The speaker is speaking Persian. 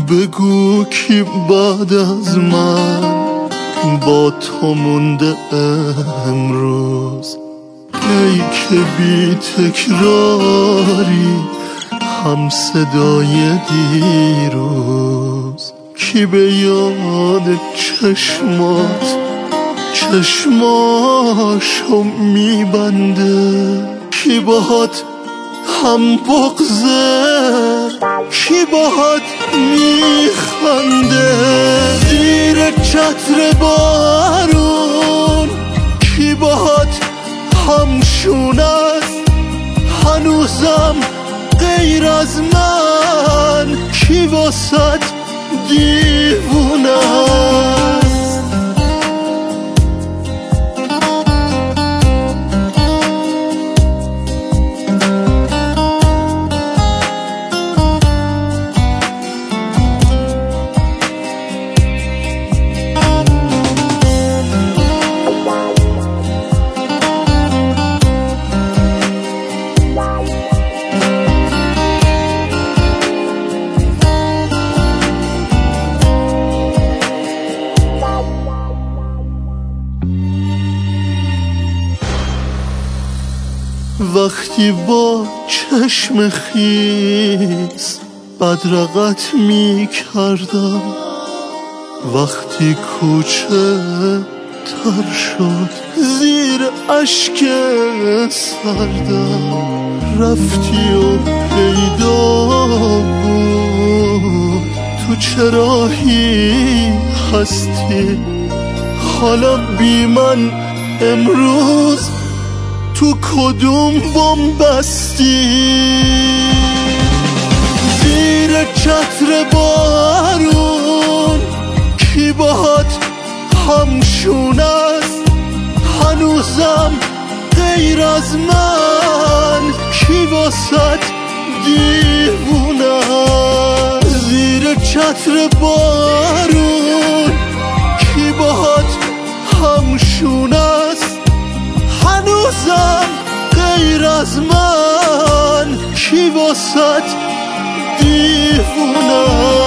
بگو کی بعد از من با تو مونده امروز؟ ای که بی تکراری هم صدای دیروز. کی به یاد چشماشو میبنده؟ کی باهات هم بغضه؟ کی باهات میخنده؟ زیر چتر بارون کی باهات همشون است؟ هنوزم غیر از من کی واسد دیوونه است؟ وقتی با چشم خیس بدرقت می کردم، وقتی کوچه تر شد زیر اشک سردم، رفتی و پیدا بود تو چراهی هستی. حالا بی من امروز تو کدوم بومبستی؟ زیر چتر بارون کی باهات همشون است؟ هنوزم غیر از من کی واسد دیوونه؟ زیر چتر بارون کی باهات همشون است؟ هنوزم غیر از من کی واسد دیوونه؟